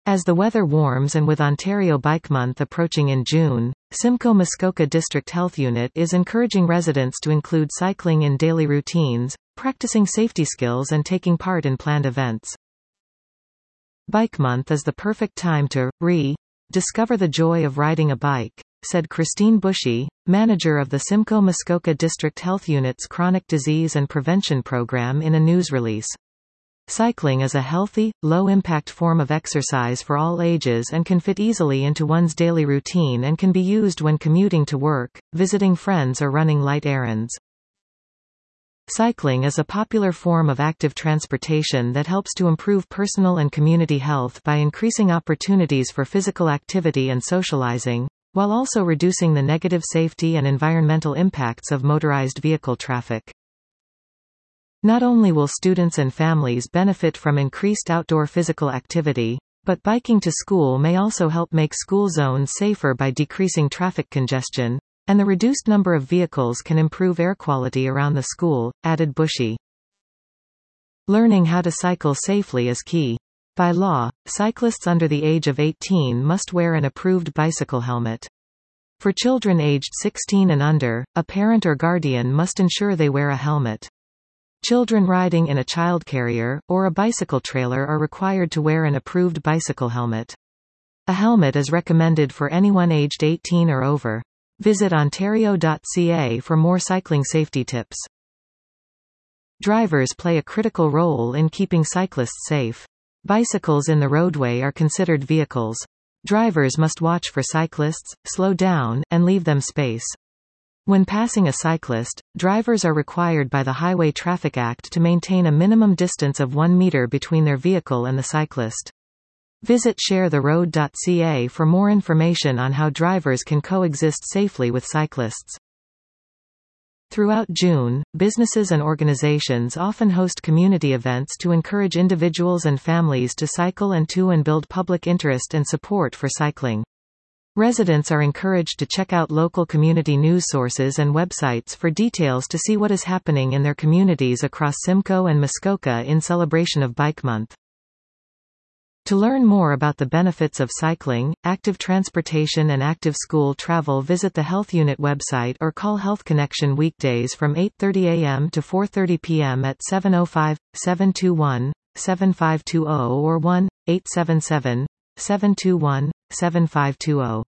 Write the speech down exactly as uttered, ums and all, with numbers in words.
As the weather warms and with Ontario Bike Month approaching in June, Simcoe Muskoka District Health Unit is encouraging residents to include cycling in daily routines, practicing safety skills and taking part in planned events. Bike Month is the perfect time to re-discover the joy of riding a bike, said Christine Bushy, manager of the Simcoe Muskoka District Health Unit's Chronic Disease and Prevention Program in a news release. Cycling is a healthy, low-impact form of exercise for all ages and can fit easily into one's daily routine and can be used when commuting to work, visiting friends or running light errands. Cycling is a popular form of active transportation that helps to improve personal and community health by increasing opportunities for physical activity and socializing, while also reducing the negative safety and environmental impacts of motorized vehicle traffic. Not only will students and families benefit from increased outdoor physical activity, but biking to school may also help make school zones safer by decreasing traffic congestion, and the reduced number of vehicles can improve air quality around the school, added Bushy. Learning how to cycle safely is key. By law, cyclists under the age of eighteen must wear an approved bicycle helmet. For children aged sixteen and under, a parent or guardian must ensure they wear a helmet. Children riding in a child carrier, or a bicycle trailer are required to wear an approved bicycle helmet. A helmet is recommended for anyone aged eighteen or over. Visit ontario dot c a for more cycling safety tips. Drivers play a critical role in keeping cyclists safe. Bicycles in the roadway are considered vehicles. Drivers must watch for cyclists, slow down, and leave them space. When passing a cyclist, drivers are required by the Highway Traffic Act to maintain a minimum distance of one meter between their vehicle and the cyclist. Visit share the road dot c a for more information on how drivers can coexist safely with cyclists. Throughout June, businesses and organizations often host community events to encourage individuals and families to cycle and to and build public interest and support for cycling. Residents are encouraged to check out local community news sources and websites for details to see what is happening in their communities across Simcoe and Muskoka in celebration of Bike Month. To learn more about the benefits of cycling, active transportation and active school travel, visit the Health Unit website or call Health Connection weekdays from eight thirty a m to four thirty p m at seven oh five, seven two one, seven five two zero or one eight seven seven, seven two one, seven five two zero.